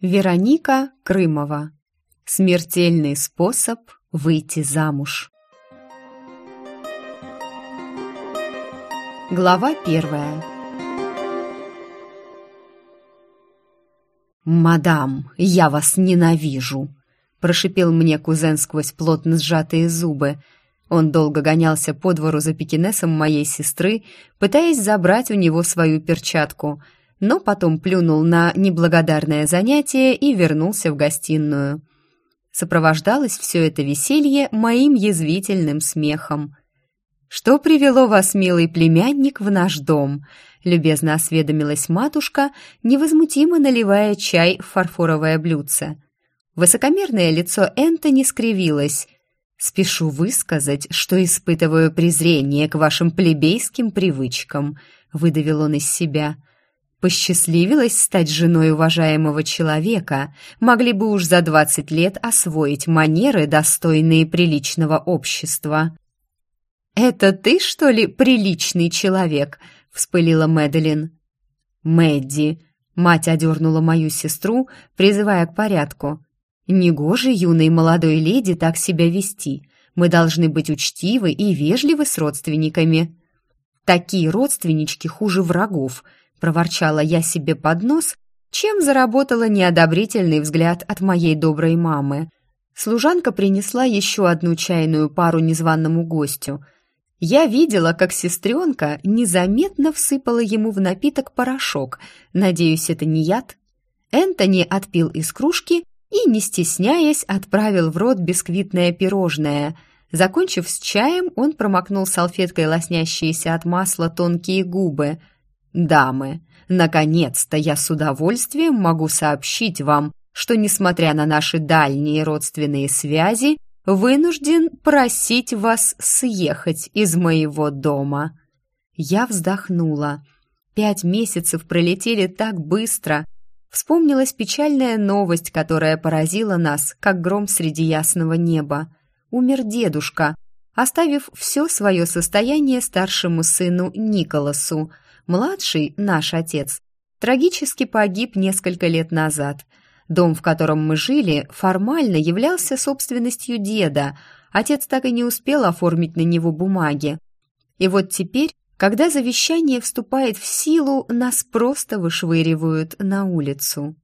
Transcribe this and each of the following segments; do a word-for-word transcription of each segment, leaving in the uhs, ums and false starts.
Вероника Крымова. Смертельный способ выйти замуж. Глава первая. «Мадам, я вас ненавижу!» – прошипел мне кузен сквозь плотно сжатые зубы. Он долго гонялся по двору за пекинесом моей сестры, пытаясь забрать у него свою перчатку, но потом плюнул на неблагодарное занятие и вернулся в гостиную. Сопровождалось все это веселье моим язвительным смехом. «Что привело вас, милый племянник, в наш дом?» — любезно осведомилась матушка, невозмутимо наливая чай в фарфоровое блюдце. Высокомерное лицо Энтони скривилось. «Спешу высказать, что испытываю презрение к вашим плебейским привычкам», — выдавил он из себя. «Посчастливилась стать женой уважаемого человека, могли бы уж за двадцать лет освоить манеры, достойные приличного общества». «Это ты, что ли, приличный человек?» — вспылила Мэдалин. «Мэдди», — мать одернула мою сестру, призывая к порядку. «Негоже юной молодой леди так себя вести. Мы должны быть учтивы и вежливы с родственниками». «Такие родственнички хуже врагов», — проворчала я себе под нос, чем заработала неодобрительный взгляд от моей доброй мамы. Служанка принесла еще одну чайную пару незваному гостю. Я видела, как сестренка незаметно всыпала ему в напиток порошок. Надеюсь, это не яд? Энтони отпил из кружки и, не стесняясь, отправил в рот бисквитное пирожное. Закончив с чаем, он промокнул салфеткой лоснящиеся от масла тонкие губы. «Дамы, наконец-то я с удовольствием могу сообщить вам, что, несмотря на наши дальние родственные связи, вынужден просить вас съехать из моего дома». Я вздохнула. Пять месяцев пролетели так быстро. Вспомнилась печальная новость, которая поразила нас, как гром среди ясного неба. Умер дедушка, оставив все свое состояние старшему сыну Николасу. Младший, наш отец, трагически погиб несколько лет назад. Дом, в котором мы жили, формально являлся собственностью деда. Отец так и не успел оформить на него бумаги. И вот теперь, когда завещание вступает в силу, нас просто вышвыривают на улицу.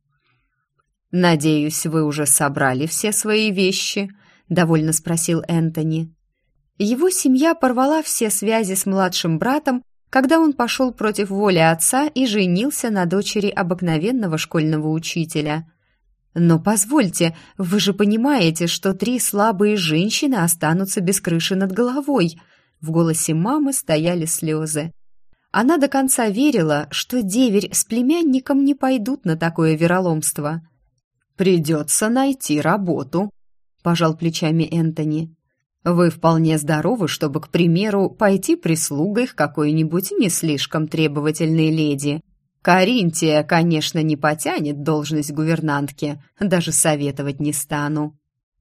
«Надеюсь, вы уже собрали все свои вещи?» — довольно спросил Энтони. Его семья порвала все связи с младшим братом, когда он пошел против воли отца и женился на дочери обыкновенного школьного учителя. «Но позвольте, вы же понимаете, что три слабые женщины останутся без крыши над головой?» В голосе мамы стояли слезы. Она до конца верила, что деверь с племянником не пойдут на такое вероломство. «Придется найти работу», — пожал плечами Энтони. «Вы вполне здоровы, чтобы, к примеру, пойти прислугой к какой-нибудь не слишком требовательной леди. Каринтия, конечно, не потянет должность гувернантки, даже советовать не стану».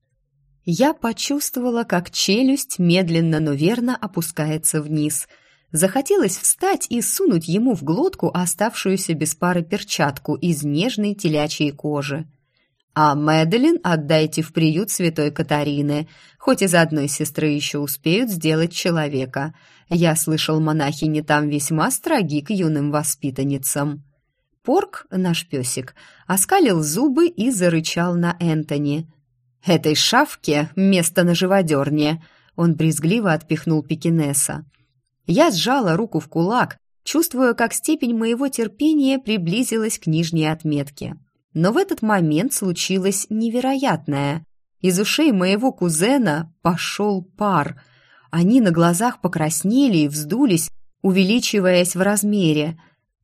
Я почувствовала, как челюсть медленно, но верно опускается вниз. Захотелось встать и сунуть ему в глотку оставшуюся без пары перчатку из нежной телячьей кожи. «А Мэдалин отдайте в приют святой Катарины, хоть из одной сестры еще успеют сделать человека. Я слышал, монахини там весьма строги к юным воспитанницам». Порк, наш песик, оскалил зубы и зарычал на Энтони. «Этой шавке место на живодерне!» Он брезгливо отпихнул пекинеса. Я сжала руку в кулак, чувствуя, как степень моего терпения приблизилась к нижней отметке. Но в этот момент случилось невероятное. Из ушей моего кузена пошел пар. Они на глазах покраснели и вздулись, увеличиваясь в размере.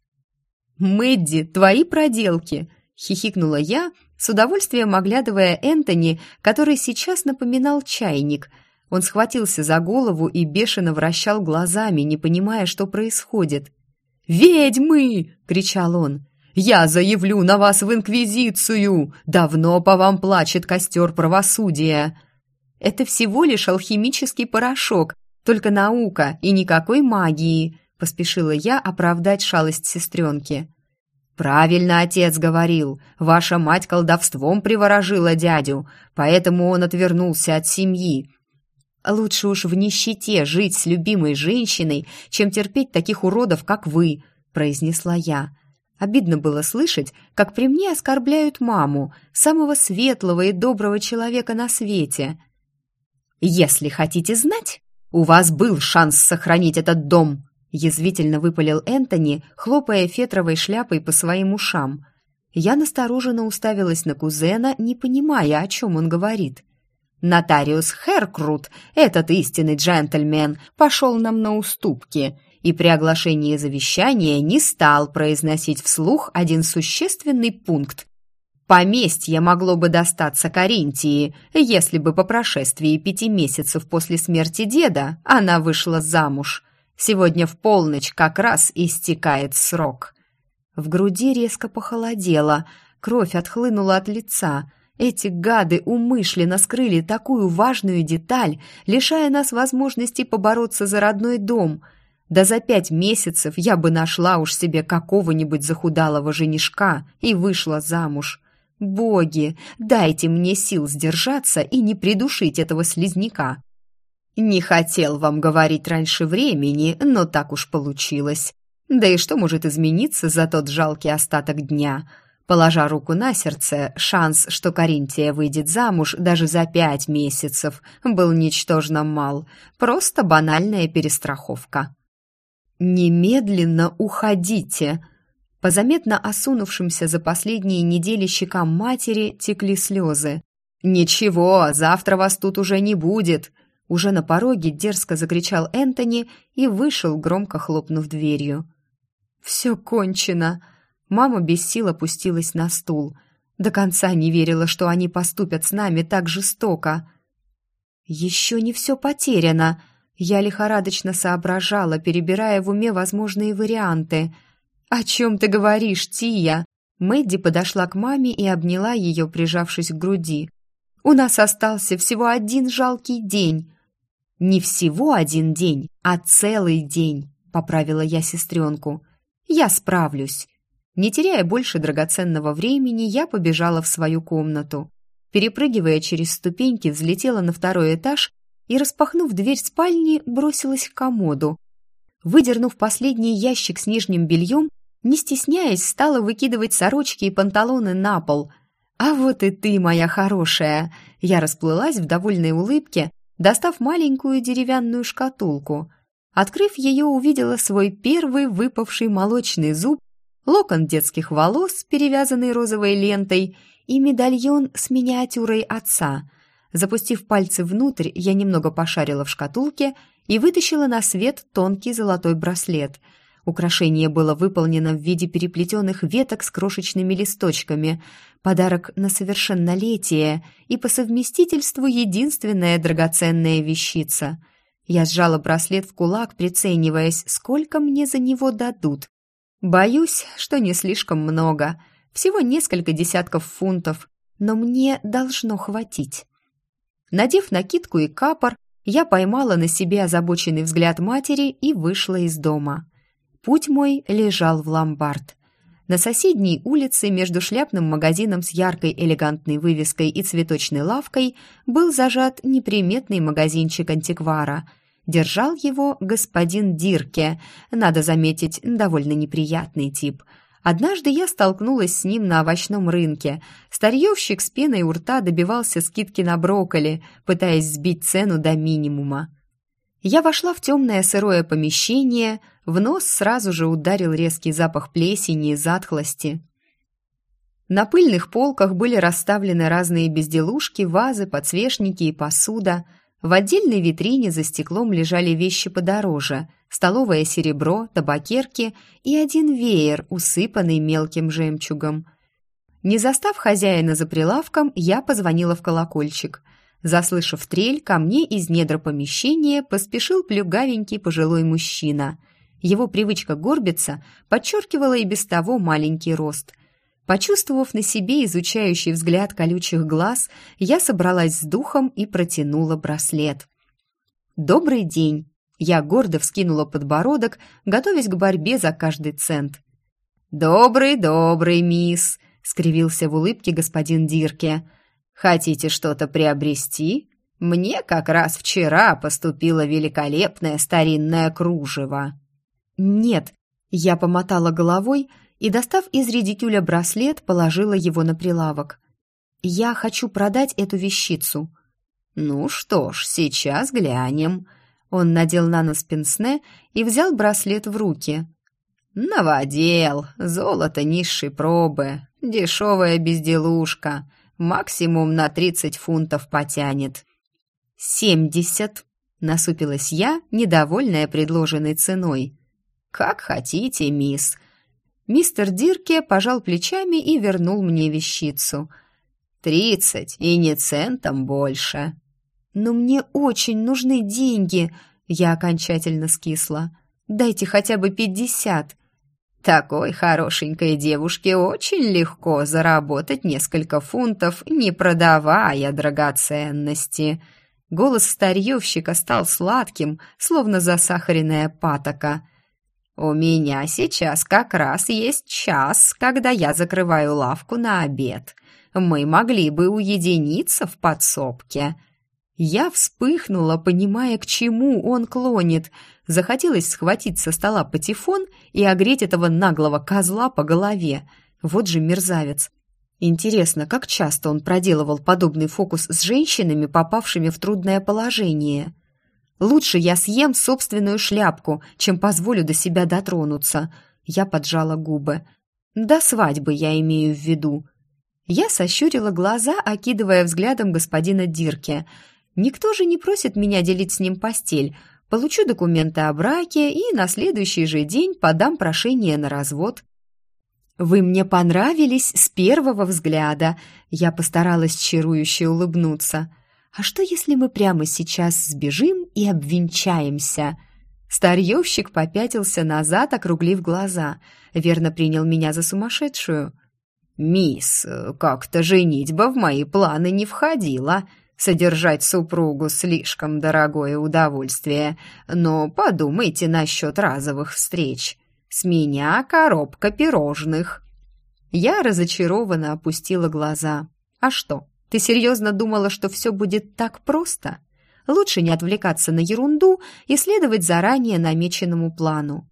«Мэдди, твои проделки!» — хихикнула я, с удовольствием оглядывая Энтони, который сейчас напоминал чайник. Он схватился за голову и бешено вращал глазами, не понимая, что происходит. «Ведьмы!» — кричал он. «Я заявлю на вас в инквизицию! Давно по вам плачет костер правосудия!» «Это всего лишь алхимический порошок, только наука и никакой магии», — поспешила я оправдать шалость сестренки. «Правильно отец говорил, ваша мать колдовством приворожила дядю, поэтому он отвернулся от семьи. Лучше уж в нищете жить с любимой женщиной, чем терпеть таких уродов, как вы», — произнесла я. Обидно было слышать, как при мне оскорбляют маму, самого светлого и доброго человека на свете. «Если хотите знать, у вас был шанс сохранить этот дом», — язвительно выпалил Энтони, хлопая фетровой шляпой по своим ушам. Я настороженно уставилась на кузена, не понимая, о чем он говорит. «Нотариус Херкрут, этот истинный джентльмен, пошел нам на уступки и при оглашении завещания не стал произносить вслух один существенный пункт. Поместье могло бы достаться Каринтии, если бы по прошествии пяти месяцев после смерти деда она вышла замуж. Сегодня в полночь как раз истекает срок». В груди резко похолодело, кровь отхлынула от лица. Эти гады умышленно скрыли такую важную деталь, лишая нас возможности побороться за родной дом. Да за пять месяцев я бы нашла уж себе какого-нибудь захудалого женишка и вышла замуж. Боги, дайте мне сил сдержаться и не придушить этого слизняка. Не хотел вам говорить раньше времени, но так уж получилось. Да и что может измениться за тот жалкий остаток дня? Положа руку на сердце, шанс, что Каринтия выйдет замуж даже за пять месяцев, был ничтожно мал. Просто банальная перестраховка. «Немедленно уходите!» По заметно осунувшимся за последние недели щекам матери текли слезы. «Ничего, завтра вас тут уже не будет!» Уже на пороге дерзко закричал Энтони и вышел, громко хлопнув дверью. «Все кончено!» Мама без сил опустилась на стул. До конца не верила, что они поступят с нами так жестоко. «Еще не все потеряно!» Я лихорадочно соображала, перебирая в уме возможные варианты. «О чем ты говоришь, Тия?» Мэдди подошла к маме и обняла ее, прижавшись к груди. «У нас остался всего один жалкий день». «Не всего один день, а целый день», — поправила я сестренку. «Я справлюсь». Не теряя больше драгоценного времени, я побежала в свою комнату. Перепрыгивая через ступеньки, взлетела на второй этаж и, распахнув дверь спальни, бросилась к комоду. Выдернув последний ящик с нижним бельем, не стесняясь, стала выкидывать сорочки и панталоны на пол. «А вот и ты, моя хорошая!» Я расплылась в довольной улыбке, достав маленькую деревянную шкатулку. Открыв ее, увидела свой первый выпавший молочный зуб, локон детских волос, перевязанный розовой лентой, и медальон с миниатюрой отца. Запустив пальцы внутрь, я немного пошарила в шкатулке и вытащила на свет тонкий золотой браслет. Украшение было выполнено в виде переплетенных веток с крошечными листочками. Подарок на совершеннолетие и по совместительству единственная драгоценная вещица. Я сжала браслет в кулак, прицениваясь, сколько мне за него дадут. Боюсь, что не слишком много, всего несколько десятков фунтов, но мне должно хватить. Надев накидку и капор, я поймала на себе озабоченный взгляд матери и вышла из дома. Путь мой лежал в ломбард. На соседней улице между шляпным магазином с яркой элегантной вывеской и цветочной лавкой был зажат неприметный магазинчик антиквара. Держал его господин Дирке, надо заметить, довольно неприятный тип. Однажды я столкнулась с ним на овощном рынке. Старьевщик с пеной у рта добивался скидки на брокколи, пытаясь сбить цену до минимума. Я вошла в темное сырое помещение, в нос сразу же ударил резкий запах плесени и затхлости. На пыльных полках были расставлены разные безделушки, вазы, подсвечники и посуда. В отдельной витрине за стеклом лежали вещи подороже: столовое серебро, табакерки и один веер, усыпанный мелким жемчугом. Не застав хозяина за прилавком, я позвонила в колокольчик. Заслышав трель, ко мне из недр помещения поспешил плюгавенький пожилой мужчина. Его привычка горбиться подчеркивала и без того маленький рост. Почувствовав на себе изучающий взгляд колючих глаз, я собралась с духом и протянула браслет. «Добрый день!» Я гордо вскинула подбородок, готовясь к борьбе за каждый цент. «Добрый, добрый, мисс», — скривился в улыбке господин Дирке. «Хотите что-то приобрести? Мне как раз вчера поступило великолепное старинное кружево». «Нет», — я помотала головой и, достав из редикюля браслет, положила его на прилавок. «Я хочу продать эту вещицу». «Ну что ж, сейчас глянем». Он надел на нос пенсне и взял браслет в руки. «Новодел, золото низшей пробы, дешевая безделушка, максимум на тридцать фунтов потянет». «Семьдесят», — насупилась я, недовольная предложенной ценой. «Как хотите, мисс». Мистер Дирке пожал плечами и вернул мне вещицу. «Тридцать, и не центом больше». «Но мне очень нужны деньги», — я окончательно скисла. «Дайте хотя бы пятьдесят». «Такой хорошенькой девушке очень легко заработать несколько фунтов, не продавая драгоценности». Голос старьевщика стал сладким, словно засахаренная патока. «У меня сейчас как раз есть час, когда я закрываю лавку на обед. Мы могли бы уединиться в подсобке». Я вспыхнула, понимая, к чему он клонит. Захотелось схватить со стола патефон и огреть этого наглого козла по голове. Вот же мерзавец. Интересно, как часто он проделывал подобный фокус с женщинами, попавшими в трудное положение? Лучше я съем собственную шляпку, чем позволю до себя дотронуться. Я поджала губы. До свадьбы я имею в виду. Я сощурила глаза, окидывая взглядом господина Дирке. Никто же не просит меня делить с ним постель. Получу документы о браке и на следующий же день подам прошение на развод. «Вы мне понравились с первого взгляда», — я постаралась чарующе улыбнуться. «А что, если мы прямо сейчас сбежим и обвенчаемся?» Старьевщик попятился назад, округлив глаза. Верно принял меня за сумасшедшую. «Мисс, как-то женитьба в мои планы не входила. Содержать супругу слишком дорогое удовольствие. Но подумайте насчет разовых встреч. С меня коробка пирожных». Я разочарованно опустила глаза. «А что, ты серьезно думала, что все будет так просто? Лучше не отвлекаться на ерунду и следовать заранее намеченному плану».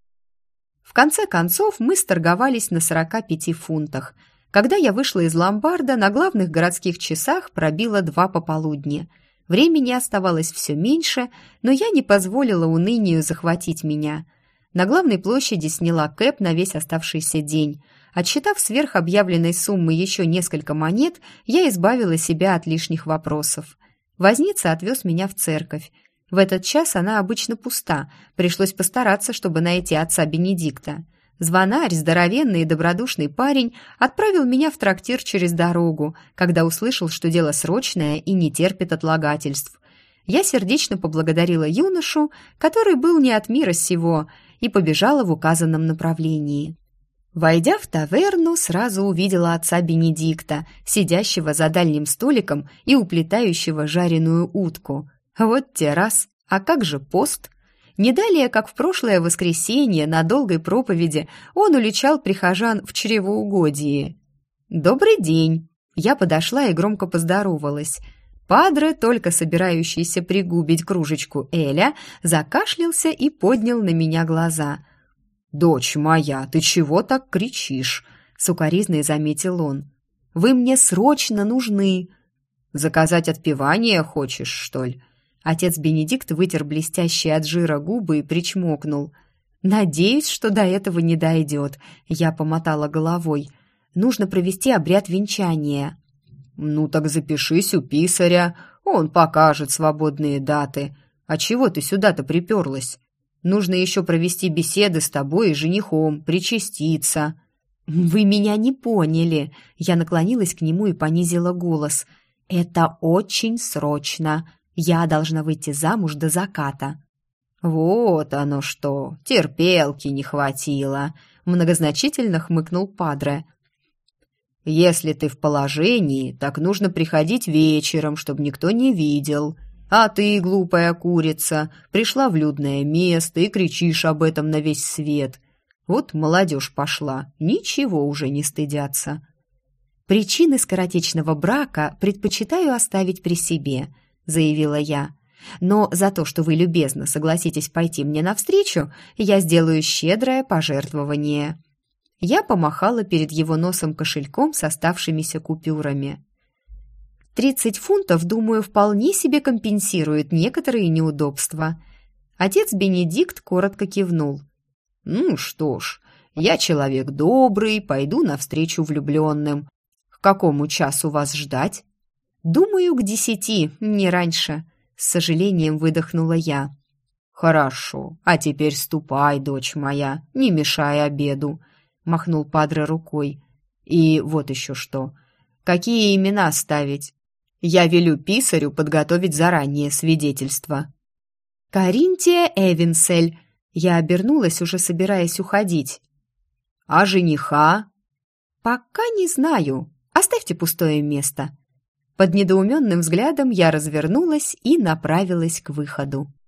В конце концов мы сторговались на сорока пяти фунтах. Когда я вышла из ломбарда, на главных городских часах пробило два пополудни. Времени оставалось все меньше, но я не позволила унынию захватить меня. На главной площади сняла кэб на весь оставшийся день. Отсчитав сверх объявленной суммы еще несколько монет, я избавила себя от лишних вопросов. Возница отвез меня в церковь. В этот час она обычно пуста, пришлось постараться, чтобы найти отца Бенедикта. Звонарь, здоровенный и добродушный парень, отправил меня в трактир через дорогу, когда услышал, что дело срочное и не терпит отлагательств. Я сердечно поблагодарила юношу, который был не от мира сего, и побежала в указанном направлении. Войдя в таверну, сразу увидела отца Бенедикта, сидящего за дальним столиком и уплетающего жареную утку. Вот те раз, а как же пост? Не далее, как в прошлое воскресенье на долгой проповеди он уличал прихожан в чревоугодии. «Добрый день!» Я подошла и громко поздоровалась. Падре, только собирающийся пригубить кружечку эля, закашлялся и поднял на меня глаза. «Дочь моя, ты чего так кричишь?» — сукоризной заметил он. «Вы мне срочно нужны!» «Заказать отпевание хочешь, что ли?» Отец Бенедикт вытер блестящие от жира губы и причмокнул. «Надеюсь, что до этого не дойдет», — я помотала головой. «Нужно провести обряд венчания». «Ну так запишись у писаря, он покажет свободные даты. А чего ты сюда-то приперлась? Нужно еще провести беседы с тобой и женихом, причаститься». «Вы меня не поняли», — я наклонилась к нему и понизила голос. «Это очень срочно. Я должна выйти замуж до заката». «Вот оно что, терпелки не хватило», — многозначительно хмыкнул Падре. «Если ты в положении, так нужно приходить вечером, чтобы никто не видел. А ты, глупая курица, пришла в людное место и кричишь об этом на весь свет. Вот молодежь пошла, ничего уже не стыдятся. «Причины скоротечного брака предпочитаю оставить при себе», — заявила я. «Но за то, что вы любезно согласитесь пойти мне навстречу, я сделаю щедрое пожертвование». Я помахала перед его носом кошельком с оставшимися купюрами. «Тридцать фунтов, думаю, вполне себе компенсирует некоторые неудобства». Отец Бенедикт коротко кивнул. «Ну что ж, я человек добрый, пойду навстречу влюбленным. К какому часу вас ждать?» «Думаю, к десяти, не раньше», — с сожалением выдохнула я. «Хорошо, а теперь ступай, дочь моя, не мешай обеду», — махнул падре рукой. «И вот еще что. Какие имена ставить? Я велю писарю подготовить заранее свидетельство». «Каринтия Эвенсель». Я обернулась, уже собираясь уходить. «А жениха?» «Пока не знаю. Оставьте пустое место». Под недоуменным взглядом я развернулась и направилась к выходу.